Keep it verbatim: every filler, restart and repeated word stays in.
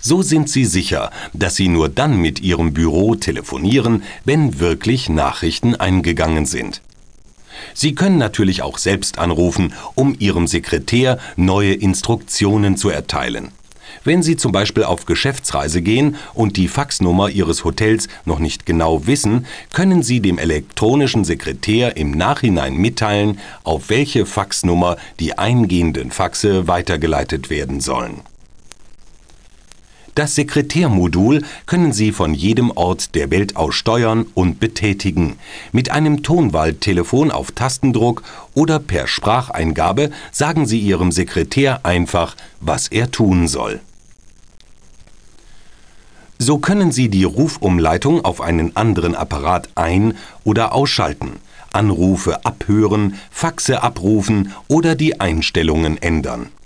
So sind Sie sicher, dass Sie nur dann mit Ihrem Büro telefonieren, wenn wirklich Nachrichten eingegangen sind. Sie können natürlich auch selbst anrufen, um Ihrem Sekretär neue Instruktionen zu erteilen. Wenn Sie zum Beispiel auf Geschäftsreise gehen und die Faxnummer Ihres Hotels noch nicht genau wissen, können Sie dem elektronischen Sekretär im Nachhinein mitteilen, auf welche Faxnummer die eingehenden Faxe weitergeleitet werden sollen. Das Sekretärmodul können Sie von jedem Ort der Welt aus steuern und betätigen. Mit einem Tonwahltelefon auf Tastendruck oder per Spracheingabe sagen Sie Ihrem Sekretär einfach, was er tun soll. So können Sie die Rufumleitung auf einen anderen Apparat ein- oder ausschalten, Anrufe abhören, Faxe abrufen oder die Einstellungen ändern.